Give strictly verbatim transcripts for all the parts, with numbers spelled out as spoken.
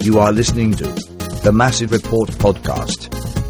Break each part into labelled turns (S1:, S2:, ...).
S1: You are listening to the Massive Report podcast.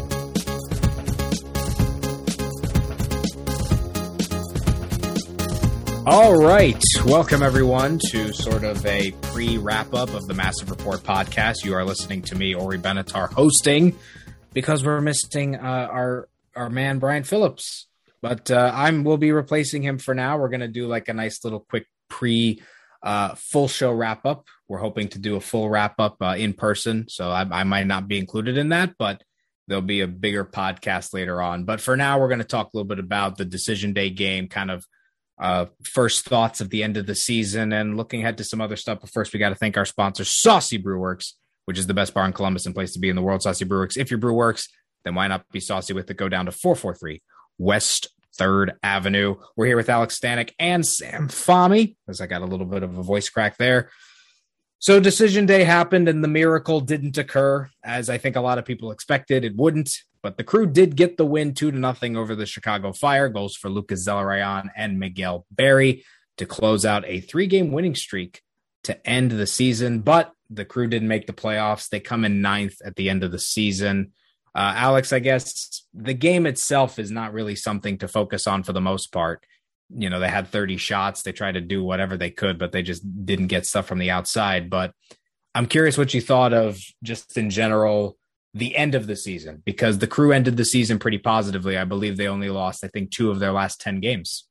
S2: All right. Welcome, everyone, to sort of a pre-wrap-up of the Massive Report podcast. You are listening to me, Ori Benatar, hosting because we're missing uh, our, our man, Brian Phillips. But uh, I'm we'll be replacing him for now. We're going to do like a nice little quick pre uh, full show wrap-up. We're hoping to do a full wrap-up uh, in person, so I, I might not be included in that, but there'll be a bigger podcast later on. But for now, we're going to talk a little bit about the Decision Day game, kind of uh, first thoughts at the end of the season, and looking ahead to some other stuff. But first, we got to thank our sponsor, Saucy Brewworks, which is the best bar in Columbus and place to be in the world. Saucy Brewworks. If you're Brewworks, then why not be saucy with it? Go down to four forty-three West third Avenue. We're here with Alex Stanek and Sam Fahmy, as I got a little bit of a voice crack there. So Decision Day happened and the miracle didn't occur, as I think a lot of people expected it wouldn't. But the Crew did get the win two to nothing over the Chicago Fire. Goals for Lucas Zelarayan and Miguel Berry to close out a three-game winning streak to end the season. But the Crew didn't make the playoffs. They come in ninth at the end of the season. Uh, Alex, I guess the game itself is not really something to focus on for the most part. You know, they had thirty shots. They tried to do whatever they could, but they just didn't get stuff from the outside. But I'm curious what you thought of just in general, the end of the season, because the Crew ended the season pretty positively. I believe they only lost, I think, two of their last ten games.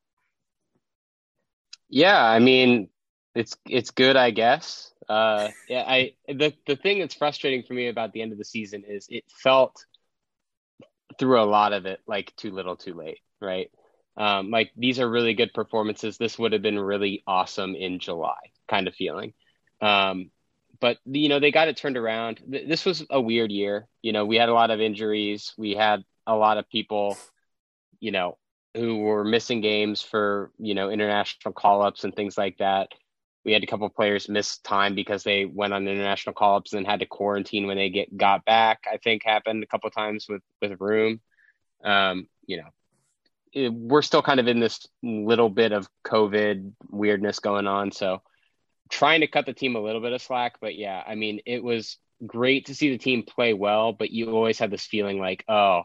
S3: Yeah, I mean, it's it's good, I guess. Uh, yeah, I the the thing that's frustrating for me about the end of the season is it felt through a lot of it like too little, too late, right? Um, like these are really good performances. This would have been really awesome in July, kind of feeling. Um, but you know, they got it turned around. This was a weird year. You know, we had a lot of injuries. We had a lot of people, you know, who were missing games for, you know, international call-ups and things like that. We had a couple of players miss time because they went on international call-ups and had to quarantine when they get got back. I think happened a couple of times with with Room. Um, you know, it, we're still kind of in this little bit of COVID weirdness going on, so trying to cut the team a little bit of slack. But yeah, I mean, it was great to see the team play well, but you always had this feeling like, oh,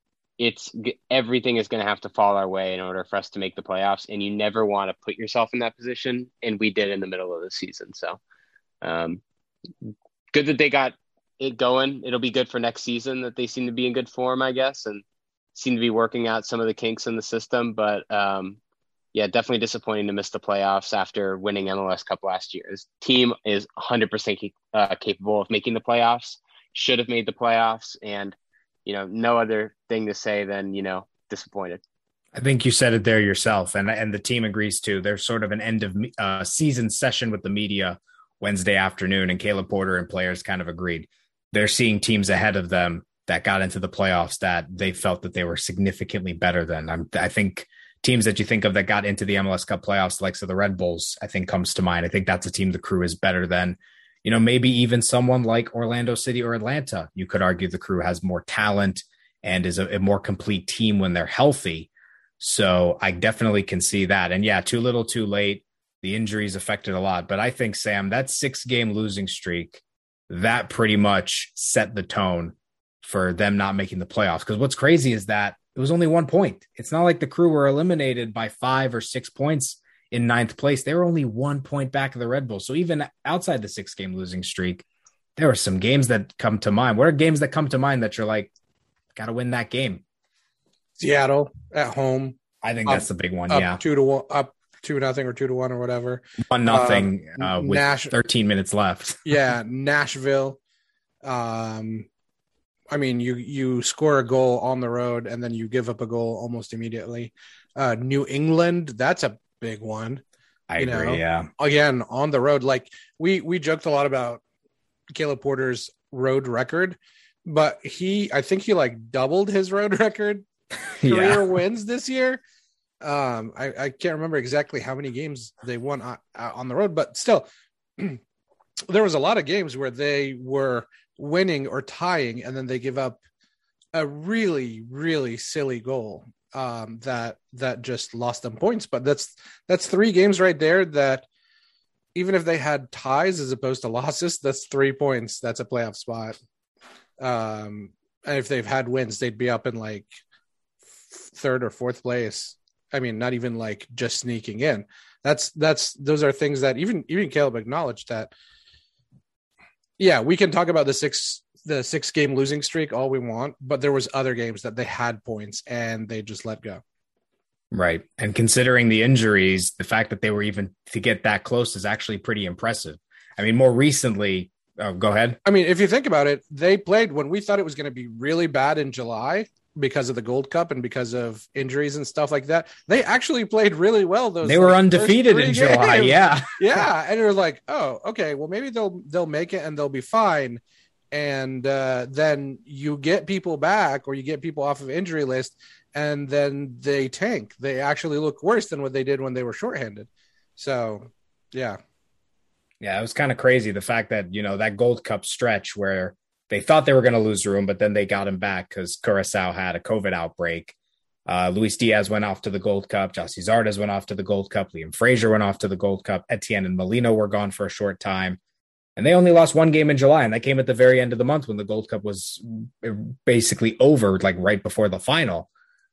S3: it's everything is going to have to fall our way in order for us to make the playoffs. And you never want to put yourself in that position. And we did in the middle of the season. So um, good that they got it going. It'll be good for next season that they seem to be in good form, I guess, and seem to be working out some of the kinks in the system. But um, yeah, definitely disappointing to miss the playoffs after winning M L S Cup last year. This team is one hundred percent uh, capable of making the playoffs, should have made the playoffs, and you know, no other thing to say than, you know, disappointed.
S2: I think you said it there yourself, and and the team agrees too. There's sort of an end of uh, season session with the media Wednesday afternoon, and Caleb Porter and players kind of agreed. They're seeing teams ahead of them that got into the playoffs that they felt that they were significantly better than. I'm, I think teams that you think of that got into the M L S Cup playoffs, the likes of the Red Bulls, I think comes to mind. I think that's a team the Crew is better than. You know, maybe even someone like Orlando City or Atlanta. You could argue the Crew has more talent and is a, a more complete team when they're healthy. So I definitely can see that. And yeah, too little, too late. The injuries affected a lot. But I think, Sam, that six-game losing streak, that pretty much set the tone for them not making the playoffs. Because what's crazy is that it was only one point. It's not like the Crew were eliminated by five or six points in ninth place. They were only one point back of the Red Bulls. So even outside the six-game losing streak, there were some games that come to mind. What are games that come to mind that you're like, got to win that game?
S4: Seattle at home.
S2: I think
S4: up,
S2: that's the big one.
S4: Up
S2: yeah,
S4: two to one, up two nothing or two to one or whatever.
S2: One nothing um, uh, with
S4: Nash-
S2: thirteen minutes left.
S4: yeah, Nashville. Um, I mean, you you score a goal on the road and then you give up a goal almost immediately. Uh, New England, that's a big one.
S2: I
S4: you
S2: agree.
S4: know?
S2: Yeah.
S4: Again, on the road, like we we joked a lot about Caleb Porter's road record, but he, I think he like doubled his road record career
S2: yeah.
S4: wins this year. Um, I, I can't remember exactly how many games they won on, on the road, but still, there was a lot of games where they were winning or tying, and then they give up a really, really silly goal um, that that just lost them points. But that's that's three games right there that even if they had ties as opposed to losses, that's three points. That's a playoff spot. Um, and if they've had wins, they'd be up in like third or fourth place. I mean, not even like just sneaking in. That's that's those are things that even even Caleb acknowledged that. Yeah, we can talk about the six the six game losing streak all we want, but there was other games that they had points and they just let go.
S2: Right. And considering the injuries, the fact that they were even to get that close is actually pretty impressive. I mean, more recently, oh, go ahead.
S4: I mean, if you think about it, they played when we thought it was going to be really bad in July because of the Gold Cup and because of injuries and stuff like that. They actually played really well. Those
S2: they were
S4: like,
S2: undefeated in July.
S4: Games.
S2: Yeah.
S4: Yeah. And it was like, oh, okay, well, maybe they'll, they'll make it and they'll be fine. And uh, then you get people back or you get people off of injury list and then they tank. They actually look worse than what they did when they were shorthanded. So, yeah.
S2: Yeah, it was kind of crazy. The fact that, you know, that Gold Cup stretch where they thought they were going to lose the room, but then they got him back because Curacao had a COVID outbreak. Uh, Luis Diaz went off to the Gold Cup. Gyasi Zardes went off to the Gold Cup. Liam Fraser went off to the Gold Cup. Etienne and Molino were gone for a short time. And they only lost one game in July, and that came at the very end of the month when the Gold Cup was basically over, like right before the final.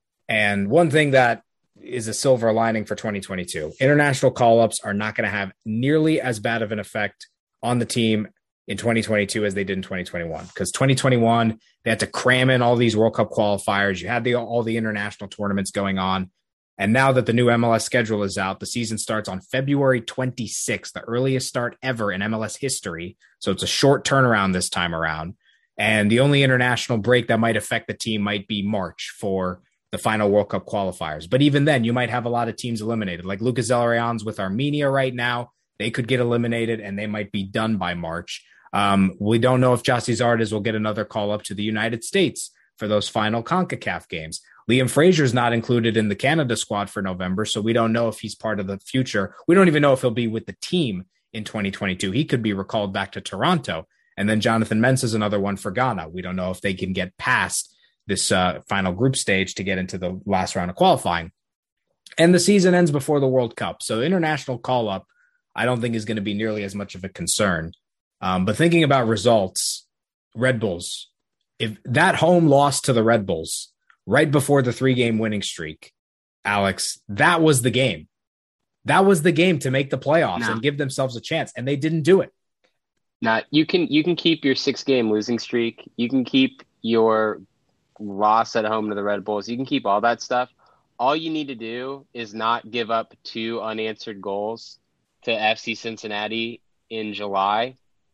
S2: And one thing that is a silver lining for twenty twenty-two, international call-ups are not going to have nearly as bad of an effect on the team in twenty twenty-two as they did in twenty twenty-one. Because twenty twenty-one, they had to cram in all these World Cup qualifiers. You had the, all the international tournaments going on. And now that the new M L S schedule is out, the season starts on February twenty-sixth, the earliest start ever in M L S history. So it's a short turnaround this time around. And the only international break that might affect the team might be March for the final World Cup qualifiers. But even then, you might have a lot of teams eliminated. Like Lucas Zelarayán's with Armenia right now. They could get eliminated and they might be done by March. Um, we don't know if Gyasi Zardes will get another call up to the United States for those final CONCACAF games. Liam Fraser's not included in the Canada squad for November, so we don't know if he's part of the future. We don't even know if he'll be with the team in twenty twenty-two. He could be recalled back to Toronto. And then Jonathan Mensah is another one for Ghana. We don't know if they can get past this uh, final group stage to get into the last round of qualifying. And the season ends before the World Cup. So international call-up, I don't think is going to be nearly as much of a concern. Um, but thinking about results, Red Bulls, if that home loss to the Red Bulls right before the three-game winning streak, Alex, that was the game. That was the game to make the playoffs no. and give themselves a chance, and they didn't do it.
S3: Now, you can you can keep your six-game losing streak. You can keep your loss at home to the Red Bulls. You can keep all that stuff. All you need to do is not give up two unanswered goals to F C Cincinnati in July,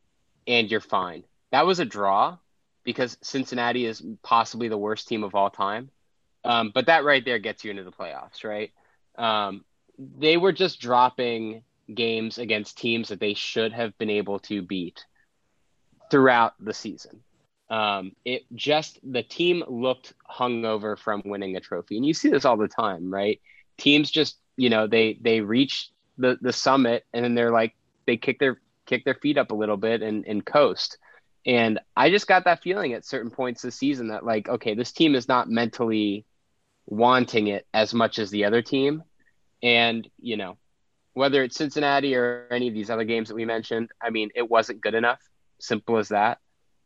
S3: and you're fine. That was a draw because Cincinnati is possibly the worst team of all time. Um, but that right there gets you into the playoffs, right? Um, they were just dropping games against teams that they should have been able to beat throughout the season. Um, it just, the team looked hungover from winning a trophy. And you see this all the time, right? Teams just, you know, they, they reach the, the summit and then they're like, they kick their, kick their feet up a little bit and, and coast. And I just got that feeling at certain points this season that like, okay, this team is not mentally wanting it as much as the other team. And, you know, whether it's Cincinnati or any of these other games that we mentioned, I mean, it wasn't good enough. Simple as that.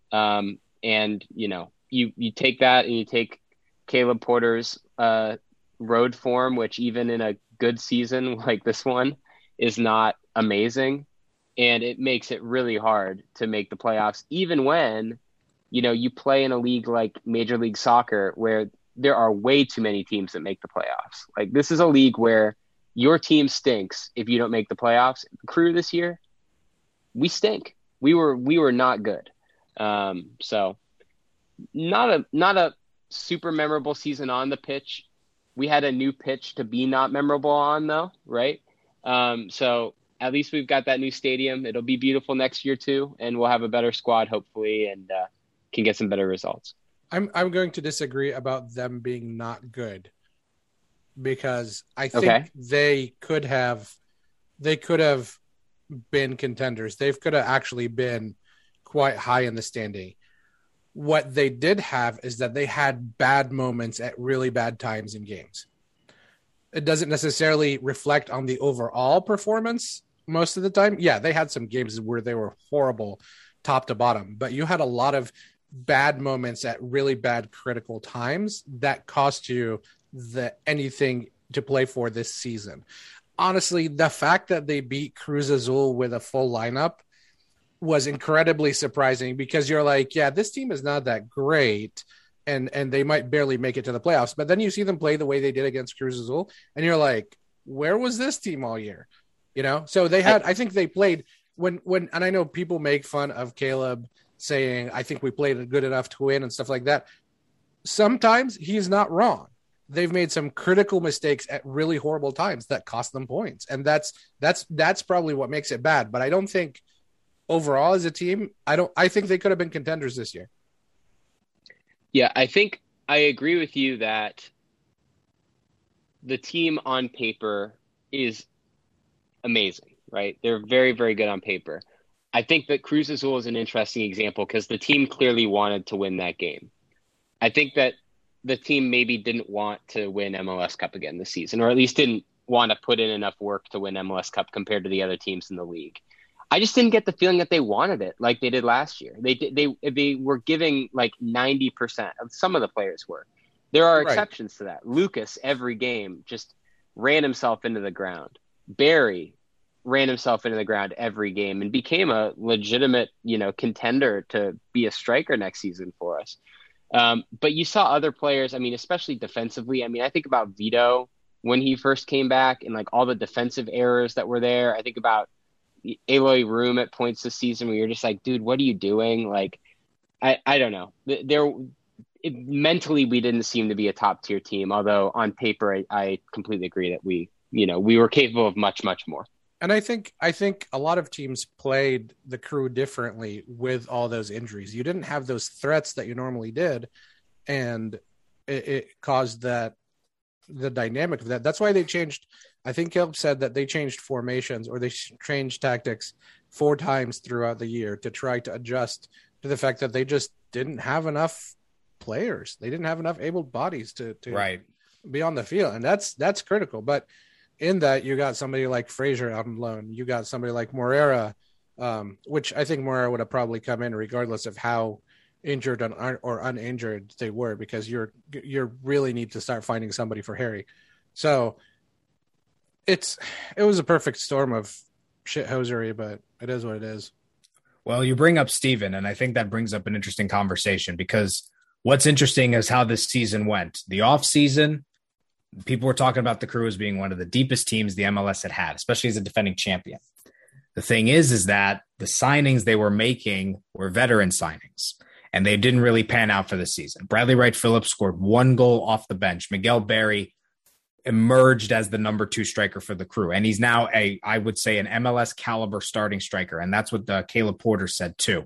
S3: Um, and, you know, you, you take that and you take Caleb Porter's uh, road form, which even in a good season like this one is not amazing. And it makes it really hard to make the playoffs, even when, you know, you play in a league like Major League Soccer where there are way too many teams that make the playoffs. Like this is a league where your team stinks if you don't make the playoffs. The Crew this year, we stink. We were we were not good. Um, so not a not a super memorable season on the pitch. We had a new pitch to be not memorable on though, right? Um, so at least we've got that new stadium. It'll be beautiful next year too, and we'll have a better squad hopefully, and uh, can get some better results. I'm
S4: I'm going to disagree about them being not good because I think
S3: okay.
S4: they could have they could have been contenders. They could have actually been quite high in the standing. What they did have is that they had bad moments at really bad times in games. It doesn't necessarily reflect on the overall performance most of the time. Yeah, they had some games where they were horrible top to bottom, but you had a lot of bad moments at really bad critical times that cost you the anything to play for this season. Honestly, the fact that they beat Cruz Azul with a full lineup was incredibly surprising, because you're like, yeah, this team is not that great, and and they might barely make it to the playoffs. But then you see them play the way they did against Cruz Azul, and you're like, where was this team all year? You know, so they had, I think they played when, when, and I know people make fun of Caleb saying, I think we played good enough to win and stuff like that. Sometimes he's not wrong. They've made some critical mistakes at really horrible times that cost them points. And that's, that's, that's probably what makes it bad. But I don't think overall as a team, I don't, I think they could have been contenders this year.
S3: Yeah, I think I agree with you that the team on paper is amazing, right? They're very, very good on paper. I think that Cruz Azul is an interesting example because the team clearly wanted to win that game. I think that the team maybe didn't want to win M L S Cup again this season, or at least didn't want to put in enough work to win M L S Cup compared to the other teams in the league. I just didn't get the feeling that they wanted it like they did last year. They did, they they were giving like ninety percent of some of the players were. There are
S4: Right.
S3: exceptions to that. Lucas every game just ran himself into the ground. Barry ran himself into the ground every game and became a legitimate, you know, contender to be a striker next season for us. Um, but you saw other players, I mean, especially defensively. I mean, I think about Vito when he first came back and like all the defensive errors that were there. I think about Eloy Room at points this season where you're just like, dude, what are you doing? Like, I, I don't know. There, it, mentally, we didn't seem to be a top tier team. Although on paper, I, I completely agree that we, you know, we were capable of much, much more.
S4: And I think I think a lot of teams played the Crew differently with all those injuries. You didn't have those threats that you normally did, and it, it caused that the dynamic of that. That's why they changed. I think Caleb said that they changed formations or they changed tactics four times throughout the year to try to adjust to the fact that they just didn't have enough players. They didn't have enough able bodies to, to
S2: Right.
S4: be on the field, and that's that's critical. But in that, you got somebody like Frazier out on loan. You got somebody like Moreira, um, which I think Moreira would have probably come in regardless of how injured or uninjured they were, because you're you really need to start finding somebody for Harry. So it's it was a perfect storm of shithosery, but it is what it is.
S2: Well, you bring up Steven, and I think that brings up an interesting conversation, because what's interesting is how this season went. The offseason, people were talking about the Crew as being one of the deepest teams the M L S had had, especially as a defending champion. The thing is, is that the signings they were making were veteran signings, and they didn't really pan out for the season. Bradley Wright Phillips scored one goal off the bench. Miguel Berry emerged as the number two striker for the Crew, and he's now a, I would say, an M L S caliber starting striker, and that's what uh, Caleb Porter said too.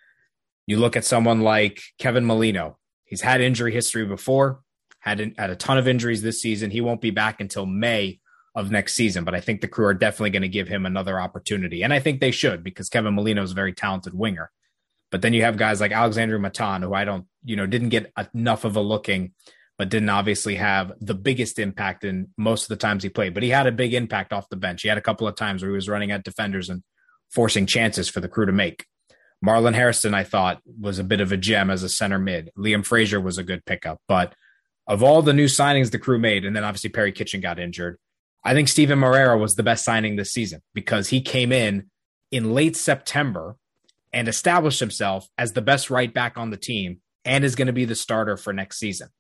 S2: You look at someone like Kevin Molino. He's had injury history before. Had, had a ton of injuries this season. He won't be back until May of next season, but I think the Crew are definitely going to give him another opportunity. And I think they should, because Kevin Molino is a very talented winger. But then you have guys like Alexandre Matan, who I don't, you know, didn't get enough of a looking, but didn't obviously have the biggest impact in most of the times he played. But he had a big impact off the bench. He had a couple of times where he was running at defenders and forcing chances for the Crew to make. Marlon Harrison, I thought, was a bit of a gem as a center mid. Liam Frazier was a good pickup, but of all the new signings the Crew made, and then obviously Perry Kitchen got injured, I think Steven Moreira was the best signing this season, because he came in in late September and established himself as the best right back on the team and is going to be the starter for next season.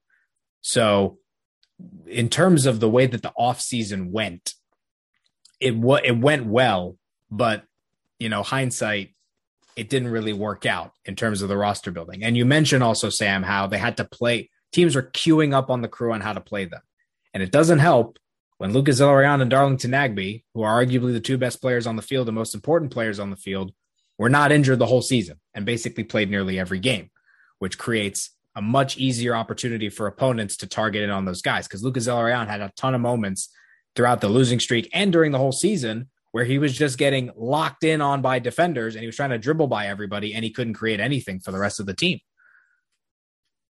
S2: So in terms of the way that the offseason went, it, w- it went well, but, you know, hindsight, it didn't really work out in terms of the roster building. And you mentioned also, Sam, how they had to play – teams are queuing up on the Crew on how to play them. And it doesn't help when Lucas Zellerian and Darlington Nagbe, who are arguably the two best players on the field and most important players on the field, were not injured the whole season and basically played nearly every game, which creates a much easier opportunity for opponents to target in on those guys. Because Lucas Zellerian had a ton of moments throughout the losing streak and during the whole season where he was just getting locked in on by defenders and he was trying to dribble by everybody and he couldn't create anything for the rest of the team.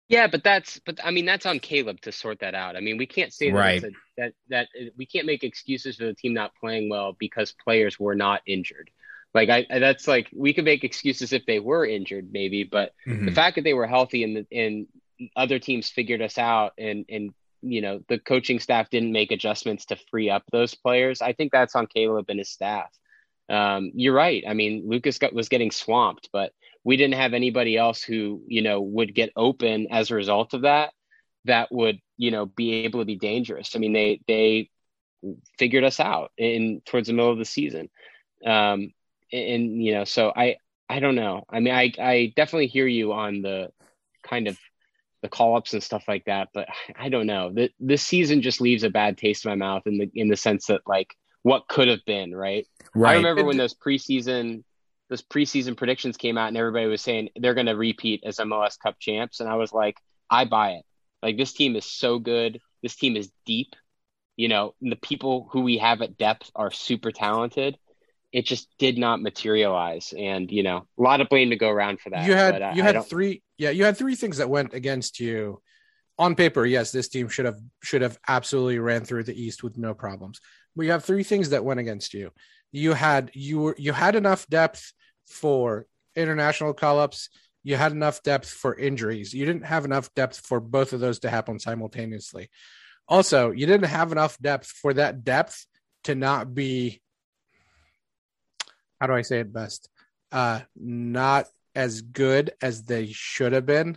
S3: Yeah, but that's but I mean that's on Caleb to sort that out. I mean, we can't say that
S2: Right.
S3: it's a, that that we can't make excuses for the team not playing well because players were not injured. Like I, I that's like we could make excuses if they were injured, maybe, but the
S2: Mhm.
S3: fact that they were healthy and the and other teams figured us out and and you know the coaching staff didn't make adjustments to free up those players. I think that's on Caleb and his staff. Um, you're right. I mean, Lucas got, was getting swamped, but we didn't have anybody else who, you know, would get open as a result of that, that would, you know, be able to be dangerous. I mean, they, they figured us out in towards the middle of the season. Um, and, you know, so I, I don't know. I mean, I, I definitely hear you on the kind of the call ups and stuff like that, but I don't know. The, this season just leaves a bad taste in my mouth in the, in the sense that like what could have been, right?
S2: Right.
S3: I remember when those preseason those preseason predictions came out and everybody was saying they're going to repeat as M L S Cup champs, and I was like, I buy it. Like this team is so good. This team is deep. You know, the people who we have at depth are super talented. It just did not materialize, and you know, a lot of blame to go around for that.
S4: You had
S3: but, uh,
S4: you
S3: I
S4: had
S3: don't-
S4: three, yeah, you had three things that went against you. On paper, yes, this team should have should have absolutely ran through the East with no problems. But you have three things that went against you. You had you were you had enough depth for international call-ups. You had enough depth for injuries. You didn't have enough depth for both of those to happen simultaneously. Also, you didn't have enough depth for that depth to not be, how do I say it best? Uh, not as good as they should have been.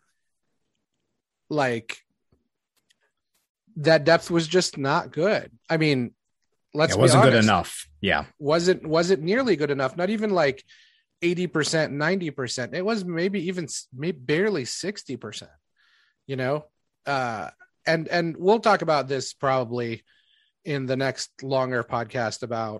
S4: Like, that depth was just not good. I mean, let's
S2: It
S4: be
S2: wasn't good
S4: honest.
S2: enough. Yeah.
S4: Wasn't wasn't nearly good enough. Not even like eighty percent, ninety percent. It was maybe even maybe barely sixty percent. You know, uh, and and we'll talk about this probably in the next longer podcast about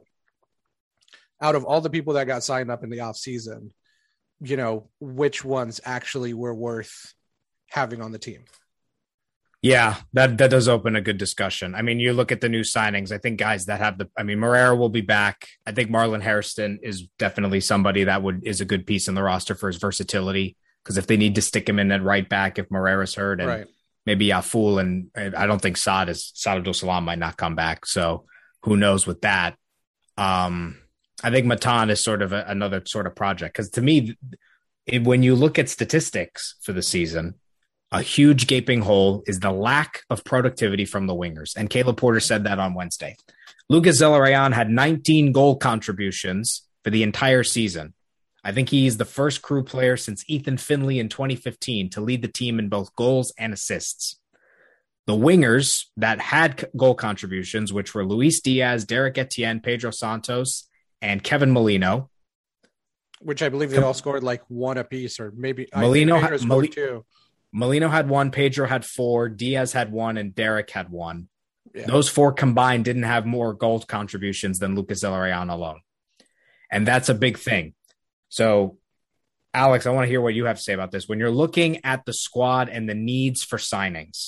S4: out of all the people that got signed up in the off season, you know, which ones actually were worth having on the team.
S2: Yeah, that, that does open a good discussion. I mean, you look at the new signings, I think guys that have the, I mean, Moreira will be back. I think Marlon Hairston is definitely somebody that would, is a good piece in the roster for his versatility. Because if they need to stick him in at right back, if Moreira's hurt, and
S4: Right.
S2: maybe Aful, and I don't think Saad is, Saad Abdul Salam might not come back. So who knows with that. Um, I think Matan is sort of a, another sort of project. Because to me, it, when you look at statistics for the season, a huge gaping hole is the lack of productivity from the wingers. And Caleb Porter said that on Wednesday. Lucas Zelarayan had nineteen goal contributions for the entire season. I think he's the first crew player since Ethan Finley in twenty fifteen to lead the team in both goals and assists. The wingers that had goal contributions, which were Luis Diaz, Derek Etienne, Pedro Santos, and Kevin Molino.
S4: Which I believe they all scored like one apiece, or maybe
S2: Molino
S4: I think
S2: ha-
S4: Pedro scored
S2: Moli-
S4: two.
S2: Molino had one, Pedro had four, Diaz had one, and Derek had one.
S4: Yeah.
S2: Those four combined didn't have more goal contributions than Lucas Zelarayan alone. And that's a big thing. So, Alex, I want to hear what you have to say about this. When you're looking at the squad and the needs for signings,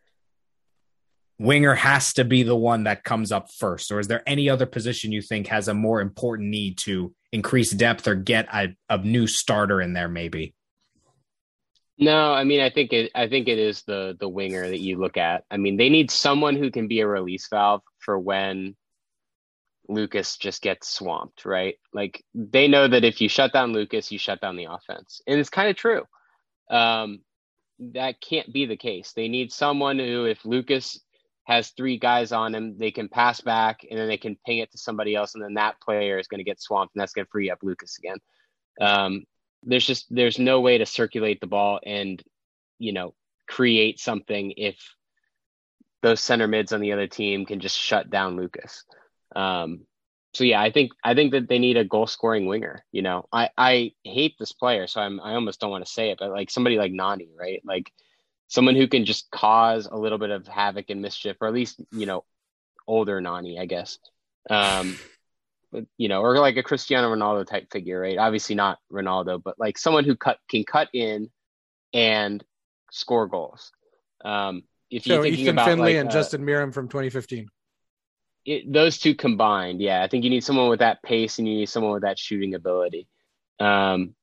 S2: winger has to be the one that comes up first. Or is there any other position you think has a more important need to increase depth or get a, a new starter in there maybe?
S3: No, I mean, I think it. I think it is the the winger that you look at. I mean, they need someone who can be a release valve for when Lucas just gets swamped, right? Like they know that if you shut down Lucas, you shut down the offense, and it's kind of true. Um, that can't be the case. They need someone who, if Lucas has three guys on him, they can pass back, and then they can ping it to somebody else, and then that player is going to get swamped, and that's going to free up Lucas again. Um, There's just there's no way to circulate the ball and, you know, create something if those center mids on the other team can just shut down Lucas. Um, so yeah, I think I think that they need a goal scoring winger. You know, I, I hate this player, so I'm I almost don't want to say it, but like somebody like Nani, right? Like someone who can just cause a little bit of havoc and mischief, or at least, you know, older Nani, I guess. Um, you know, or like a Cristiano Ronaldo type figure, right? Obviously not Ronaldo, but like someone who cut can cut in and score goals. Um, if you're
S4: So
S3: thinking
S4: Ethan
S3: about
S4: Finley
S3: like,
S4: and
S3: uh,
S4: Justin Miram from twenty fifteen.
S3: it, those two combined, yeah, I think you need someone with that pace and you need someone with that shooting ability. Um,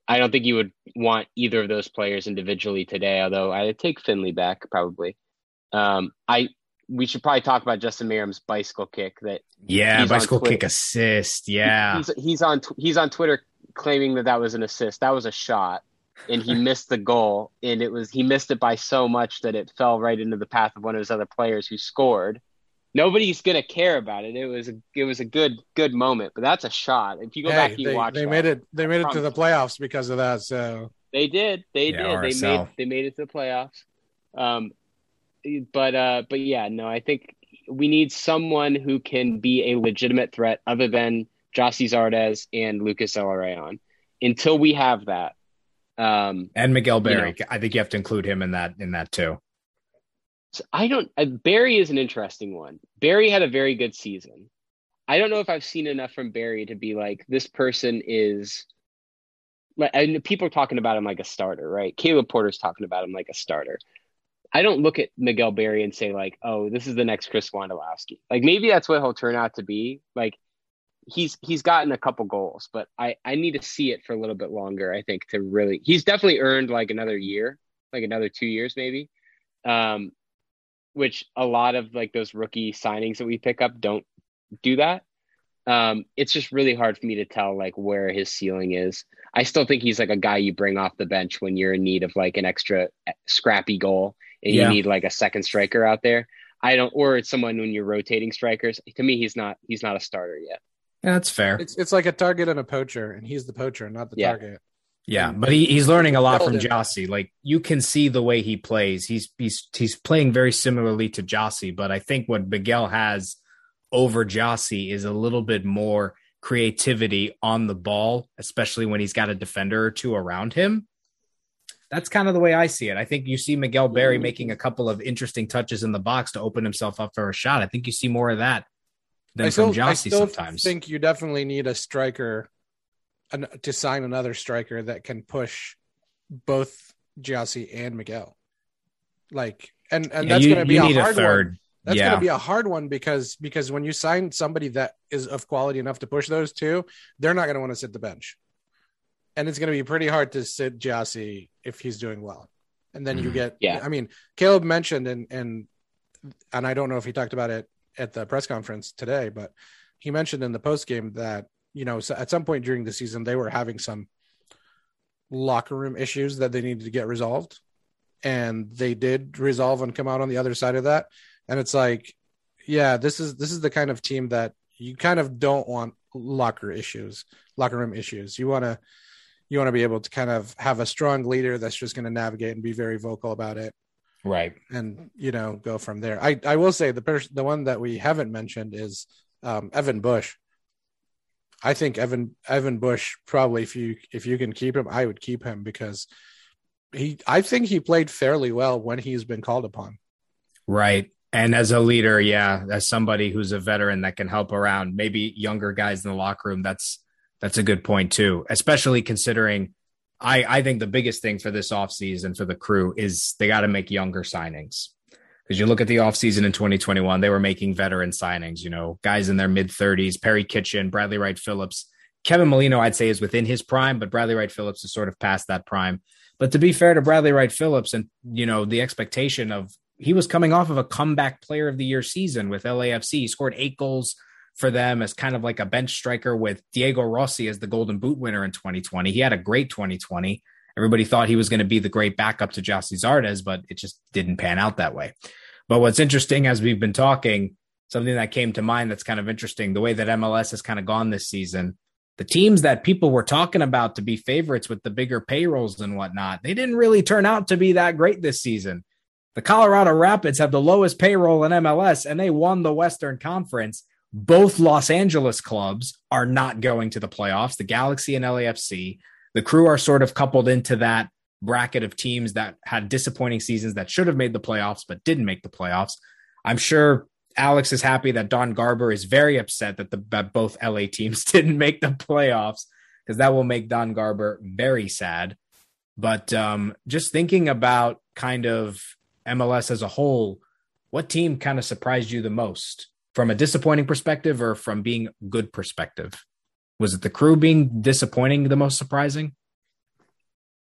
S3: I don't think you would want either of those players individually today, although I'd take Finley back probably. Um, I we should probably talk about Justin Merrim's bicycle kick. That
S2: yeah, bicycle kick assist. Yeah,
S3: he's he's on he's on Twitter claiming that that was an assist. That was a shot, and he missed the goal, and it was he missed it by so much that it fell right into the path of one of his other players who scored. Nobody's gonna care about it. It was a it was a good good moment, but that's a shot. If you go
S4: hey,
S3: back and you
S4: they,
S3: watch,
S4: they
S3: that,
S4: made it. They made it to the
S3: you.
S4: playoffs because of that. So
S3: they did. They
S2: yeah,
S3: did.
S2: R S L.
S3: They made they made it to the playoffs. Um, but uh, but yeah, no, I think we need someone who can be a legitimate threat other than Gyasi Zardes and Lucas Zelarayan. Until we have that, um,
S2: and Miguel Berry,
S3: you know,
S2: I think you have to include him in that in that too.
S3: So I don't. Uh, Barry is an interesting one. Barry had a very good season. I don't know if I've seen enough from Barry to be like, this person is. And people are talking about him like a starter, right? Caleb Porter's talking about him like a starter. I don't look at Miguel Berry and say like, oh, this is the next Chris Wondolowski. Like maybe that's what he'll turn out to be. Like he's he's gotten a couple goals, but I I need to see it for a little bit longer. I think to really, he's definitely earned like another year, like another two years maybe. Um, which a lot of like those rookie signings that we pick up don't do that. Um, it's just really hard for me to tell like where his ceiling is. I still think he's like a guy you bring off the bench when you're in need of like an extra scrappy goal and
S2: yeah.
S3: you need like a second striker out there. I don't, or it's someone when you're rotating strikers. To me, he's not, he's not a starter yet.
S2: Yeah, that's fair.
S4: it's it's like a target and a poacher, and he's the poacher, not the
S3: Yeah.
S4: target.
S2: Yeah, but he, he's learning a lot from
S4: Build it.
S2: Gyasi. Like you can see the way he plays. He's he's he's playing very similarly to Gyasi, but I think what Miguel has over Gyasi is a little bit more creativity on the ball, especially when he's got a defender or two around him. That's kind of the way I see it. I think you see Miguel Berry making a couple of interesting touches in the box to open himself up for a shot. I think you see more of that than
S4: I still,
S2: from
S4: I
S2: Gyasi
S4: still
S2: sometimes.
S4: think you definitely need a striker an, to sign another striker that can push both Gyasi and Miguel. Like, and and
S2: Yeah,
S4: that's
S2: you,
S4: going to be
S2: you
S4: a
S2: need
S4: hard
S2: a third.
S4: one. That's
S2: yeah.
S4: going to be a hard one because because when you sign somebody that is of quality enough to push those two, they're not going to want to sit the bench, and it's going to be pretty hard to sit Gyasi if he's doing well. And then you get,
S3: Yeah.
S4: I mean, Caleb mentioned and and and I don't know if he talked about it at the press conference today, but he mentioned in the post game that, you know, so at some point during the season they were having some locker room issues that they needed to get resolved, and they did resolve and come out on the other side of that. And it's like, yeah, this is this is the kind of team that you kind of don't want locker issues, locker room issues. You want to you want to be able to kind of have a strong leader that's just going to navigate and be very vocal about it.
S2: Right.
S4: And, you know, go from there. I, I will say the person, the one that we haven't mentioned is um, Evan Bush. I think Evan, Evan Bush, probably if you, if you can keep him, I would keep him because he, I think he played fairly well when he's been called upon.
S2: Right. And as a leader, yeah, as somebody who's a veteran that can help around maybe younger guys in the locker room, that's, that's a good point too, especially considering I, I think the biggest thing for this offseason for the Crew is they got to make younger signings. Because you look at the offseason in twenty twenty-one, they were making veteran signings, you know, guys in their mid-thirties, Perry Kitchen, Bradley Wright Phillips. Kevin Molino, I'd say, is within his prime, but Bradley Wright Phillips is sort of past that prime. But to be fair to Bradley Wright Phillips and, you know, the expectation of he was coming off of a comeback player of the year season with L A F C. He scored eight goals for them as kind of like a bench striker with Diego Rossi as the Golden Boot winner in twenty twenty. He had a great twenty twenty. Everybody thought he was going to be the great backup to Gyasi Zardes, but it just didn't pan out that way. But what's interesting as we've been talking, something that came to mind that's kind of interesting, the way that M L S has kind of gone this season, the teams that people were talking about to be favorites with the bigger payrolls and whatnot, they didn't really turn out to be that great this season. The Colorado Rapids have the lowest payroll in M L S, and they won the Western Conference. Both Los Angeles clubs are not going to the playoffs, the Galaxy and L A F C. The Crew are sort of coupled into that bracket of teams that had disappointing seasons that should have made the playoffs but didn't make the playoffs. I'm sure Alex is happy that Don Garber is very upset that, the, that both L A teams didn't make the playoffs, because that will make Don Garber very sad. But um, just thinking about kind of M L S as a whole, what team kind of surprised you the most? From a disappointing perspective or from being good perspective? Was it the Crew being disappointing the most surprising?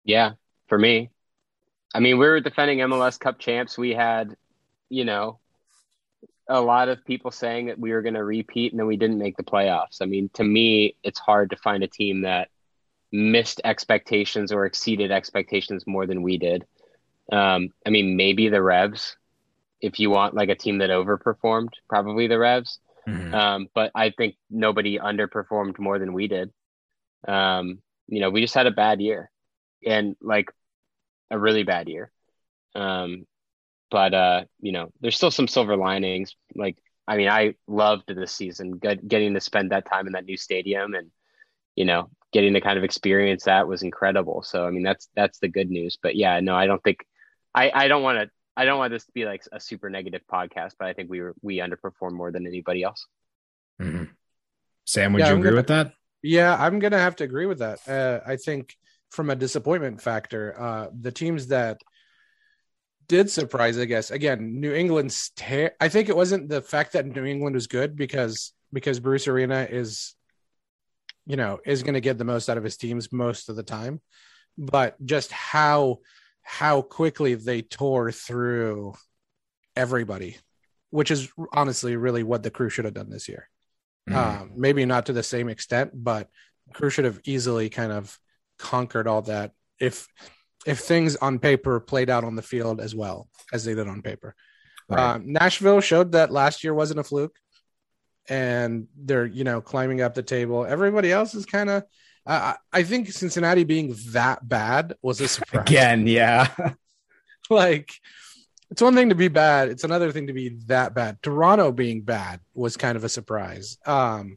S3: Yeah, for me. I mean, we were defending M L S Cup champs. We had, you know, a lot of people saying that we were going to repeat and then we didn't make the playoffs. I mean, to me, it's hard to find a team that missed expectations or exceeded expectations more than we did. Um, I mean, maybe the Revs, if you want like a team that overperformed, probably the Revs. Mm-hmm. Um, but I think nobody underperformed more than we did. Um, you know, we just had a bad year and like a really bad year. Um, But, uh, you know, there's still some silver linings. Like, I mean, I loved this season, get, getting to spend that time in that new stadium and, you know, getting to kind of experience that was incredible. So, I mean, that's that's the good news. But yeah, no, I don't think I, I don't want to I don't want this to be like a super negative podcast, but I think we were we underperformed more than anybody else.
S2: Mm-hmm. Sam, would
S4: yeah,
S2: you
S4: I'm
S2: agree
S4: gonna,
S2: with that?
S4: Yeah, I'm going to have to agree with that. Uh, I think from a disappointment factor, uh, the teams that did surprise, I guess. Again, New England's. Ter- I think it wasn't the fact that New England was good because because Bruce Arena is, you know, is going to get the most out of his teams most of the time, but just how how quickly they tore through everybody, which is honestly really what the Crew should have done this year. Mm. Um, maybe not to the same extent, but Crew should have easily kind of conquered all that if. if things on paper played out on the field as well as they did on paper. Right. Um, Nashville showed that last year wasn't a fluke and they're, you know, climbing up the table. Everybody else is kind of, uh, I think Cincinnati being that bad was a surprise.
S2: Again, yeah.
S4: Like, it's one thing to be bad. It's another thing to be that bad. Toronto being bad was kind of a surprise. Um,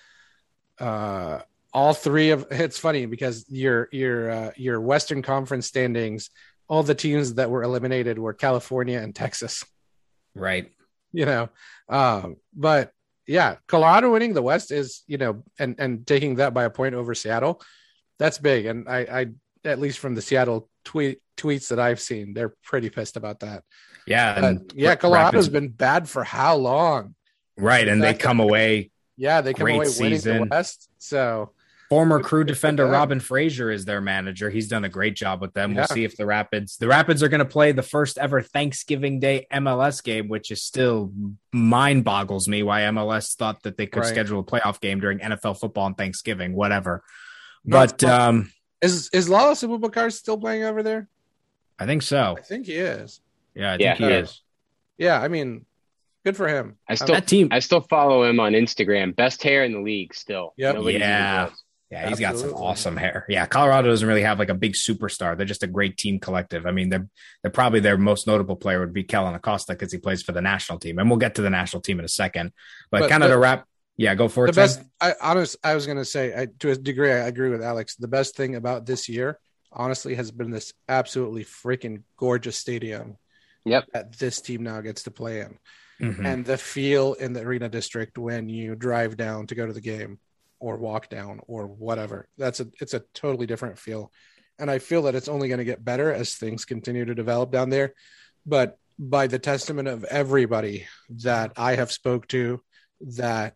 S4: uh, All three of it's funny because your your uh, your Western Conference standings, all the teams that were eliminated were California and Texas,
S2: right?
S4: You know, um, but yeah, Colorado winning the West is, you know, and and taking that by a point over Seattle, that's big. And I, I at least from the Seattle tweet tweets that I've seen, they're pretty pissed about that.
S2: Yeah,
S4: but,
S2: and
S4: yeah, Colorado's
S2: Rapids,
S4: been bad for how long?
S2: Right, and they come away.
S4: Yeah, they come
S2: great
S4: away winning
S2: season.
S4: the West. So.
S2: Former Crew defender Robin Fraser is their manager. He's done a great job with them.
S4: Yeah.
S2: We'll see if the Rapids, the Rapids are going to play the first ever Thanksgiving Day M L S game, which is still mind boggles me why M L S thought that they could
S4: right.
S2: schedule a playoff game during N F L football on Thanksgiving, whatever.
S4: No,
S2: but um,
S4: is, is Lawless Abubakar still playing over there?
S2: I think so.
S4: I think he is.
S2: Yeah, I
S3: yeah,
S2: think he
S3: uh,
S2: is.
S4: Yeah. I mean, good for him.
S3: I still,
S2: that team,
S3: I still follow him on Instagram. Best hair in the league still.
S4: Yep.
S3: Nobody's
S2: Yeah. Yeah, he's got some awesome hair. Yeah, Colorado doesn't really have like a big superstar. They're just a great team collective. I mean, they're they're probably their most notable player would be Kellen Acosta because he plays for the national team, and we'll get to the national team in a second. But, but kind of to wrap, yeah, go for
S4: the
S2: it.
S4: The best,
S2: Tim.
S4: I honest, I was going to say, I, to a degree, I agree with Alex. The best thing about this year, honestly, has been this absolutely freaking gorgeous stadium.
S3: Yep,
S4: that this team now gets to play in,
S2: mm-hmm.
S4: and the feel in the Arena District when you drive down to go to the game. Or walk down or whatever. That's a it's a totally different feel. And I feel that it's only going to get better as things continue to develop down there. But by the testament of everybody that I have spoke to that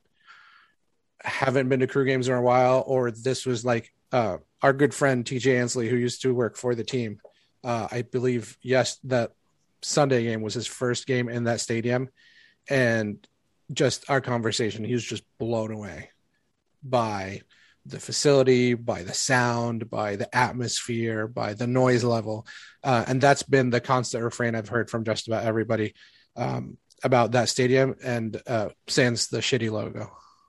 S4: haven't been to Crew games in a while, or this was like uh, our good friend T J Ansley, who used to work for the team. Uh, I believe, yes, that Sunday game was his first game in that stadium. And just our conversation, he was just blown away by the facility, by the sound, by the atmosphere, by the noise level. Uh, and that's been the constant refrain I've heard from just about everybody um, about that stadium and uh, sans the shitty logo.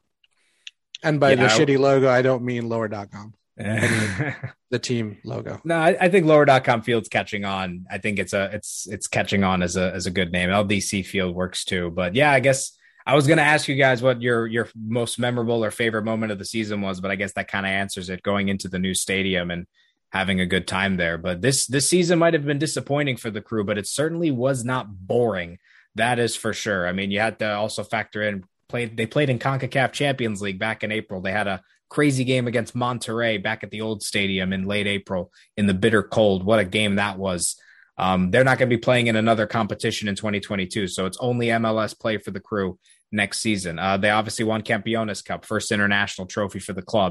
S4: And by
S2: yeah,
S4: the
S2: I...
S4: shitty logo, I don't mean lower dot com. I mean the team logo.
S2: No, I, I think lower dot com field's catching on. I think it's a it's it's catching on as a as a good name. L D C field works too. But yeah, I guess I was going to ask you guys what your your most memorable or favorite moment of the season was, but I guess that kind of answers it, going into the new stadium and having a good time there. But this this season might have been disappointing for the Crew, but it certainly was not boring. That is for sure. I mean, you had to also factor in played they played in CONCACAF Champions League back in April. They had a crazy game against Monterrey back at the old stadium in late April in the bitter cold. What a game that was. Um, they're not going to be playing in another competition in twenty twenty-two, so it's only M L S play for the Crew next season. Uh, they obviously won Campeones Cup, first international trophy for the club.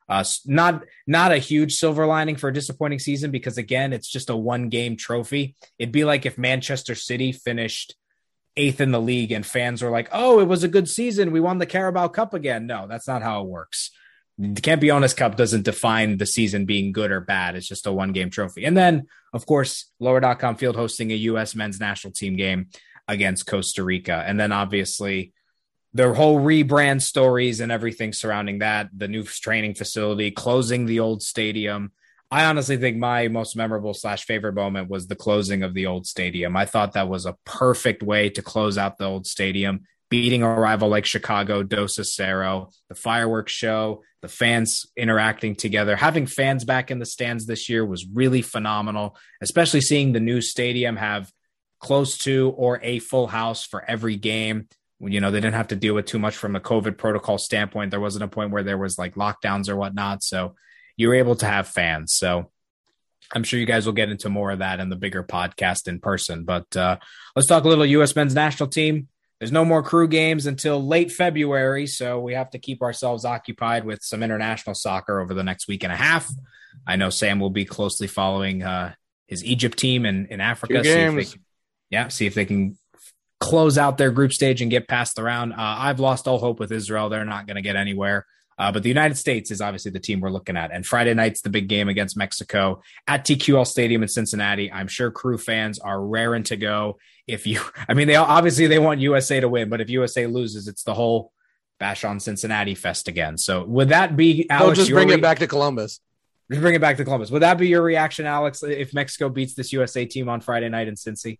S2: Uh, not not a huge silver lining for a disappointing season because, again, it's just a one-game trophy. It'd be like if Manchester City finished eighth in the league and fans were like, oh, it was a good season. We won the Carabao Cup again. No, that's not how it works. The Campeones Cup doesn't define the season being good or bad. It's just a one-game trophy. And then, of course, Lower dot com Field hosting a U S men's national team game against Costa Rica. And then, obviously, the whole rebrand stories and everything surrounding that, the new training facility, closing the old stadium. I honestly think my most memorable slash favorite moment was the closing of the old stadium. I thought that was a perfect way to close out the old stadium, beating a rival like Chicago, Dos Acero, the fireworks show, the fans interacting together. Having fans back in the stands this year was really phenomenal, especially seeing the new stadium have close to or a full house for every game. You know, they didn't have to deal with too much from a COVID protocol standpoint. There wasn't a point where there was like lockdowns or whatnot. So you were able to have fans. So I'm sure you guys will get into more of that in the bigger podcast in person. But uh, let's talk a little U S men's national team. There's no more crew games until late February. So we have to keep ourselves occupied with some international soccer over the next week and a half. I know Sam will be closely following uh, his Egypt team in, in Africa.
S4: Two
S2: see
S4: games.
S2: if they can, yeah, see if they can close out their group stage and get past the round. Uh, I've lost all hope with Israel. They're not going to get anywhere. Uh, but the United States is obviously the team we're looking at. And Friday night's the big game against Mexico at T Q L Stadium in Cincinnati. I'm sure crew fans are raring to go. If you, I mean, they obviously they want U S A to win, but if U S A loses, it's the whole bash on Cincinnati fest again. So would that be, Alex?
S4: They'll just bring
S2: re-
S4: it back to Columbus.
S2: Just bring it back to Columbus. Would that be your reaction, Alex, if Mexico beats this U S A team on Friday night in Cincy?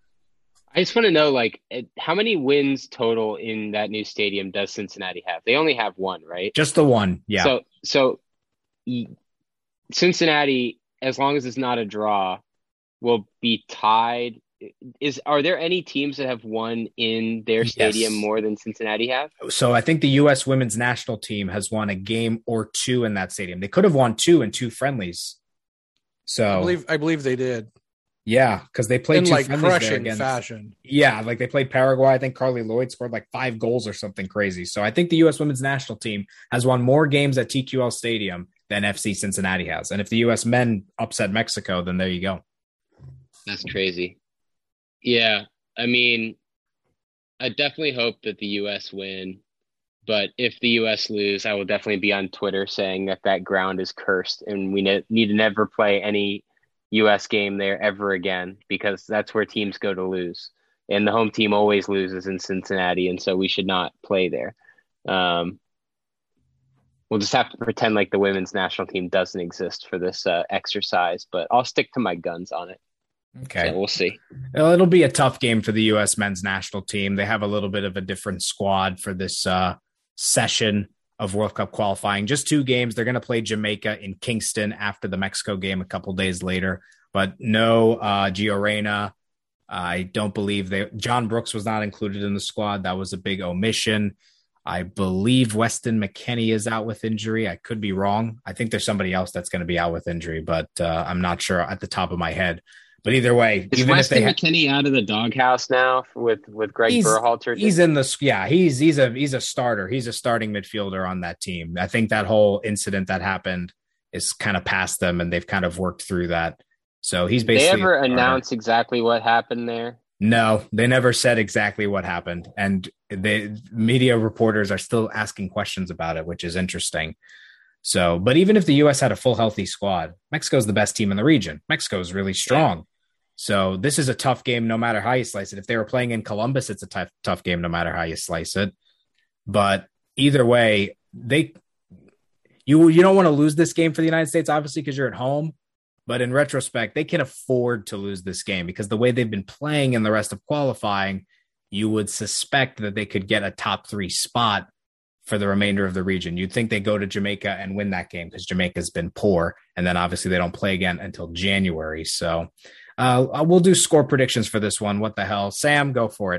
S3: I just want to know, like, it- how many wins total in that new stadium does Cincinnati have? They only have one, right?
S2: Just the one. Yeah.
S3: So, so y- Cincinnati, as long as it's not a draw, will be tied. Is are there any teams that have won in their stadium
S2: Yes.
S3: more than Cincinnati have?
S2: So I think the U S women's national team has won a game or two in that stadium. They could have won two in two friendlies. So
S4: I believe I believe they did
S2: yeah, because they played
S4: in
S2: two
S4: like
S2: friendlies there
S4: crushing
S2: against,
S4: fashion.
S2: yeah, like they played Paraguay. I think Carly Lloyd scored like five goals or something crazy. So I think the U S women's national team has won more games at T Q L Stadium than F C Cincinnati has. And if the U S men upset Mexico, then there you go.
S3: That's crazy. Yeah, I mean, I definitely hope that the U S win, but if the U S lose, I will definitely be on Twitter saying that that ground is cursed and we ne- need to never play any U S game there ever again, because that's where teams go to lose. And the home team always loses in Cincinnati, and so we should not play there. Um, we'll just have to pretend like the women's national team doesn't exist for this uh, exercise, but I'll stick to my guns on it.
S2: Okay.
S3: So we'll see.
S2: Well, it'll be a tough game for the U S men's national team. They have a little bit of a different squad for this uh, session of World Cup qualifying. Just two games. They're going to play Jamaica in Kingston after the Mexico game a couple days later. But no uh, Gio Reyna. I don't believe they. John Brooks was not included in the squad. That was a big omission. I believe Weston McKennie is out with injury. I could be wrong. I think there's somebody else that's going to be out with injury, but uh, I'm not sure at the top of my head. But either way,
S3: Is
S2: even
S3: Weston
S2: if they
S3: McKennie out of the doghouse now with, with Greg
S2: He's-
S3: Berhalter?
S2: He's in the yeah. He's he's a he's a starter. He's a starting midfielder on that team. I think that whole incident that happened is kind of past them, and they've kind of worked through that. So he's
S3: Did they
S2: basically
S3: ever
S2: a starter.
S3: announce exactly what happened there?
S2: No, they never said exactly what happened, and the media reporters are still asking questions about it, which is interesting. So, but even if the U S had a full healthy squad, Mexico's the best team in the region. Mexico is really strong. So this is a tough game, no matter how you slice it. If they were playing in Columbus, it's a tough, tough game, no matter how you slice it. But either way, they you you don't want to lose this game for the United States, obviously, because you're at home. But in retrospect, they can afford to lose this game because the way they've been playing in the rest of qualifying, you would suspect that they could get a top three spot for the remainder of the region. You'd think they go to Jamaica and win that game because Jamaica's been poor. And then obviously they don't play again until January. So uh, we'll do score predictions for this one. What the hell? Sam, go for it.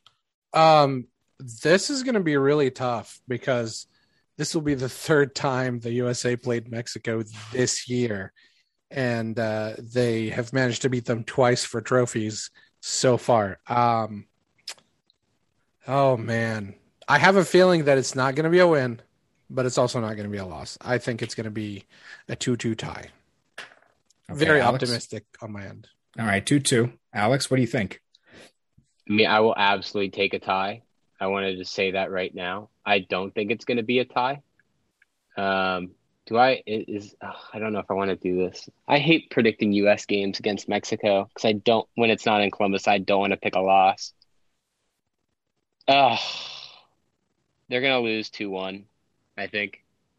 S4: Um, this is going to be really tough because this will be the third time the U S A played Mexico this year. And uh, they have managed to beat them twice for trophies so far. Um, oh, man. I have a feeling that it's not going to be a win. but it's also not going to be a loss. I think it's going to be a two two tie.
S2: Okay,
S4: Very
S2: Alex?
S4: optimistic on my end.
S2: All right, two two. Alex, what do you think?
S3: I mean, I will absolutely take a tie. I wanted to say that right now. I don't think it's going to be a tie. Um, do I? Is oh, I don't know if I want to do this. I hate predicting U S games against Mexico because I don't. When it's not in Columbus, I don't want to pick a loss. Oh, they're going to lose two one, I think.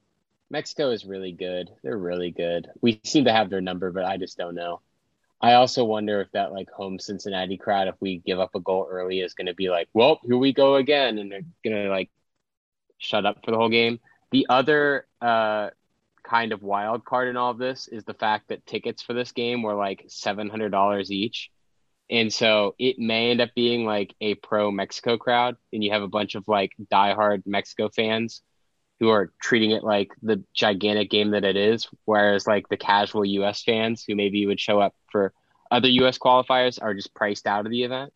S3: Mexico is really good. They're really good. We seem to have their number, but I just don't know. I also wonder if that like home Cincinnati crowd, if we give up a goal early, is going to be like, well, here we go again. And they're going to like shut up for the whole game. The other uh, kind of wild card in all of this is the fact that tickets for this game were like seven hundred dollars each. And so it may end up being like a pro Mexico crowd. And you have a bunch of like diehard Mexico fans who are treating it like the gigantic game that it is. Whereas like the casual U S fans who maybe would show up for other U S qualifiers are just priced out of the event.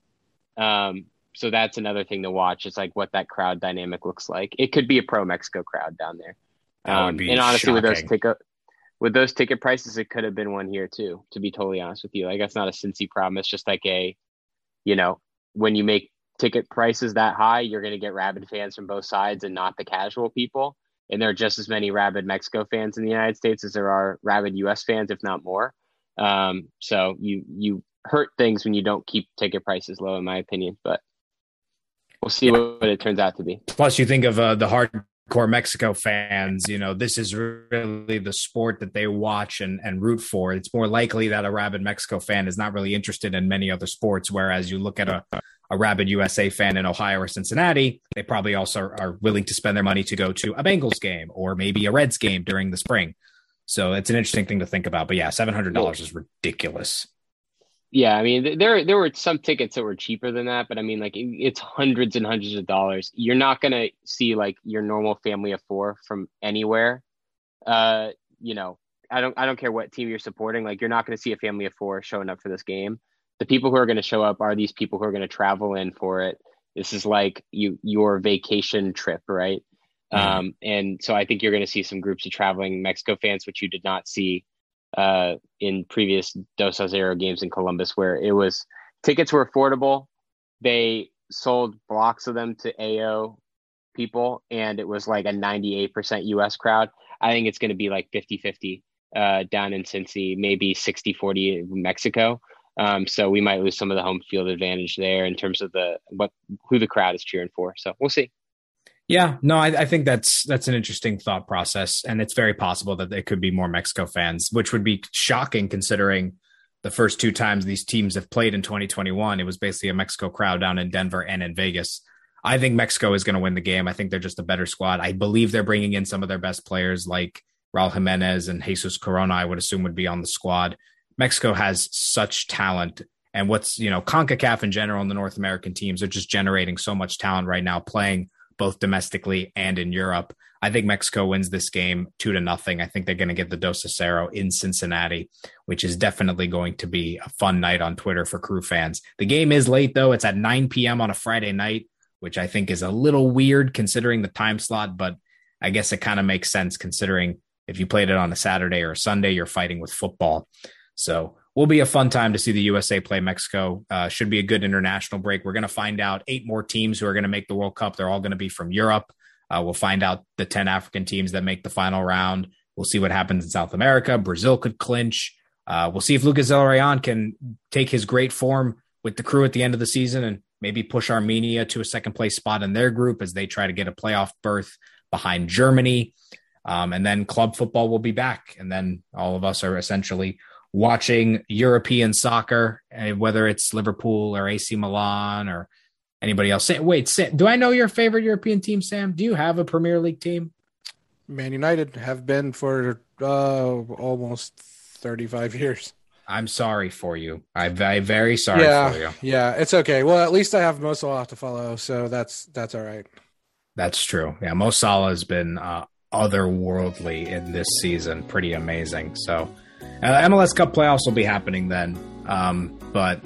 S3: Um, so that's another thing to watch. It's like what that crowd dynamic looks like. It could be a pro Mexico crowd down there.
S2: That would
S3: Um,
S2: be
S3: and honestly, with those
S2: shocking.
S3: ticket with those ticket prices, it could have been one here too. To be totally honest with you, like that's not a Cincy problem. It's just like a, you know, when you make ticket prices that high, you're going to get rabid fans from both sides and not the casual people. And there are just as many rabid Mexico fans in the United States as there are rabid U S fans, if not more. Um, so you you hurt things when you don't keep ticket prices low, in my opinion. But we'll see
S2: Yeah.
S3: what it turns out to be.
S2: Plus, you think of uh, the hardcore Mexico fans, you know, this is really the sport that they watch and, and root for. It's more likely that a rabid Mexico fan is not really interested in many other sports, whereas you look at a, a rabid U S A fan in Ohio or Cincinnati, they probably also are willing to spend their money to go to a Bengals game or maybe a Reds game during the spring. So it's an interesting thing to think about. But yeah, seven hundred dollars is ridiculous.
S3: Yeah, I mean, there there were some tickets that were cheaper than that, but I mean, like it, it's hundreds and hundreds of dollars. You're not gonna see like your normal family of four from anywhere. Uh, you know, I don't I don't care what team you're supporting. Like, you're not gonna see a family of four showing up for this game. The people who are gonna show up are these people who are gonna travel in for it. This is like you your vacation trip, right?
S2: Mhm.
S3: Um, and so I think you're gonna see some groups of traveling Mexico fans, which you did not see uh in previous Dos a Zero games in Columbus, where it was tickets were affordable. They sold blocks of them to A O people, and it was like a ninety-eight percent U S crowd. I think it's going to be like fifty-fifty uh down in Cincy, maybe sixty forty Mexico. Um so we might lose some of the home field advantage there in terms of the what who the crowd is cheering for. So we'll see.
S2: Yeah, no, I, I think that's that's an interesting thought process, and it's very possible that there could be more Mexico fans, which would be shocking considering the first two times these teams have played in twenty twenty-one. It was basically a Mexico crowd down in Denver and in Vegas. I think Mexico is going to win the game. I think they're just a better squad. I believe they're bringing in some of their best players like Raul Jimenez and Jesus Corona, I would assume would be on the squad. Mexico has such talent. And what's, you know, CONCACAF in general and the North American teams are just generating so much talent right now, playing both domestically and in Europe. I think Mexico wins this game two to nothing. I think they're going to get the Dos a Zero in Cincinnati, which is definitely going to be a fun night on Twitter for Crew fans. The game is late, though. It's at nine p.m. on a Friday night, which I think is a little weird considering the time slot, but I guess it kind of makes sense considering if you played it on a Saturday or a Sunday, you're fighting with football. So will be a fun time to see the U S A play Mexico. Uh, should be a good international break. We're going to find out eight more teams who are going to make the World Cup. They're all going to be from Europe. Uh, we'll find out the ten African teams that make the final round. We'll see what happens in South America. Brazil could clinch. Uh, we'll see if Lucas Del Rayon can take his great form with the Crew at the end of the season and maybe push Armenia to a second place spot in their group as they try to get a playoff berth behind Germany. Um, and then club football will be back. And then all of us are essentially watching European soccer, whether it's Liverpool or A C Milan or anybody else. Wait, Sam, do I know your favorite European team, Sam? Do you have a Premier League team?
S4: Man United have been for uh, almost thirty-five years.
S2: I'm sorry for you. I'm very sorry
S4: yeah,
S2: for you.
S4: Yeah, it's okay. Well, at least I have Mo Salah to follow, so that's that's all right.
S2: That's true. Yeah, Mo Salah has been uh, otherworldly in this season. Pretty amazing. So uh, M L S Cup playoffs will be happening then. Um, but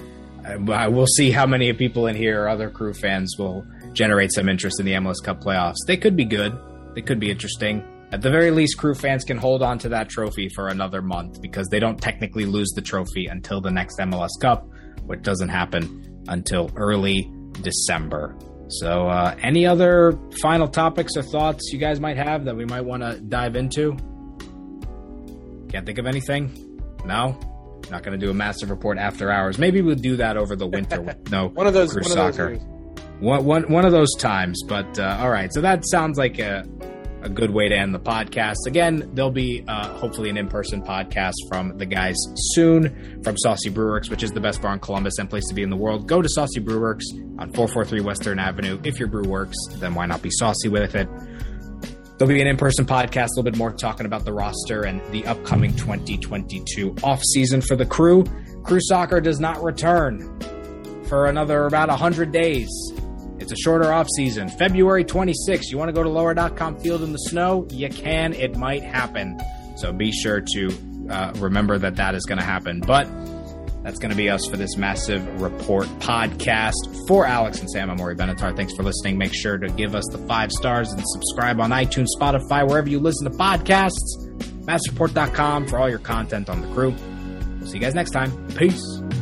S2: I will see how many people in here or other Crew fans will generate some interest in the M L S Cup playoffs. They could be good. they could be interesting. At the very least, Crew fans can hold on to that trophy for another month because they don't technically lose the trophy until the next M L S Cup, which doesn't happen until early December. So uh, any other final topics or thoughts you guys might have that we might want to dive into? Can't think of anything? No? Not going to do a massive report after hours. Maybe we'll do that over the winter with no
S4: one of those,
S2: Crew
S4: one
S2: Soccer.
S4: Of those
S2: one, one, one of those times. But uh, all right, so that sounds like a, a good way to end the podcast. Again, there'll be uh, hopefully an in-person podcast from the guys soon from Saucy Brewworks, which is the best bar in Columbus and place to be in the world. Go to Saucy Brewworks on four forty-three Western Avenue. If your brew works, then why not be saucy with it? There'll be an in-person podcast, a little bit more talking about the roster and the upcoming twenty twenty-two off-season for the Crew. Crew Soccer does not return for another about one hundred days. It's a shorter off-season. February twenty-sixth, you want to go to lower dot com field in the snow? You can. It might happen. So be sure to uh, remember that that is going to happen. But that's going to be us for this Massive Report podcast. For Alex and Sam, I'm Ori Benatar. Thanks for listening. Make sure to give us the five stars and subscribe on iTunes, Spotify, wherever you listen to podcasts. massive report dot com for all your content on the Crew. We'll see you guys next time. Peace.